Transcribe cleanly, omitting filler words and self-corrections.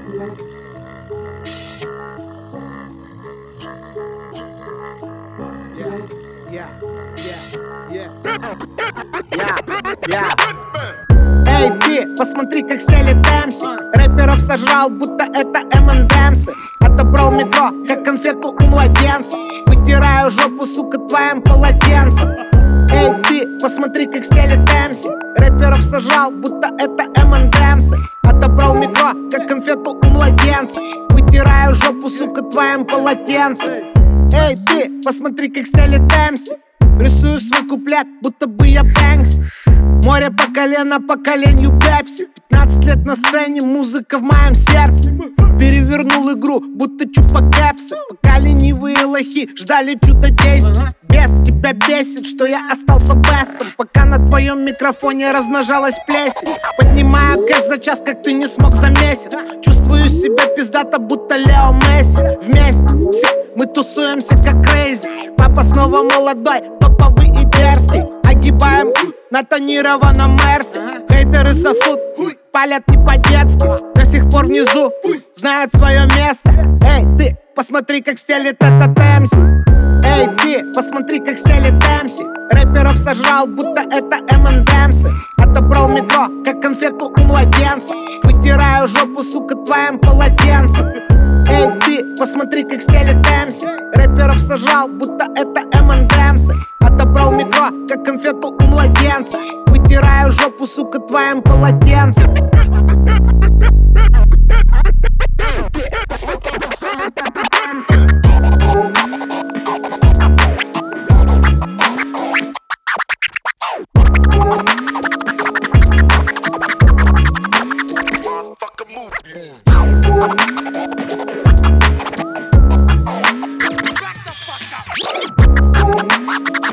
Эй, ты, посмотри, как стелит МС. Рэперов сожрал, будто это M&M'сы. Отобрал метро, как конфету у младенца. Вытираю жопу, сука, твоим полотенцем. Эй, ты, посмотри, как стелит МС. Рэперов сожрал, будто это M&M'сы. Отобрал метро, как конфету у младенца. Вытираю жопу, сука, твоим полотенцем. Эй, ты, посмотри, как стелит МС. Рисую свой куплет, будто бы я Бэнкс. Море по колено, по коленью Пепси. 15 лет на сцене, музыка в моем сердце. Перевернул игру, будто чупа кэпсы. Пока ленивые лохи ждали чудодействий. Без тебя бесит, что я остался бестом. Пока на твоем микрофоне размножалась плесень. Поднимаю кэш за час, как ты не смог за месяц. Чувствую себя пиздато, будто Лео Месси. Вместе все мы тусуемся как крейзи. Папа снова молодой, топовый и дерзкий. Огибаем на тонированном Мерсе. Хейтеры сосут, палят не по-детски. До сих пор внизу, знают свое место. Эй, ты, посмотри, как стелит этот МС. Эй, ты, посмотри, как стелит МС. Рэперов сожрал, будто это M&M'сы. Отобрал метро, как конфету у младенца. Вытираю жопу, сука, твоим полотенцем. Эй, ты, посмотри, как стелит МС. Рэперов сожрал, будто это M&M'сы. Отобрал метро, как конфету у младенца. Вытираю жопу, сука, твоим полотенцем. Motherfucker move.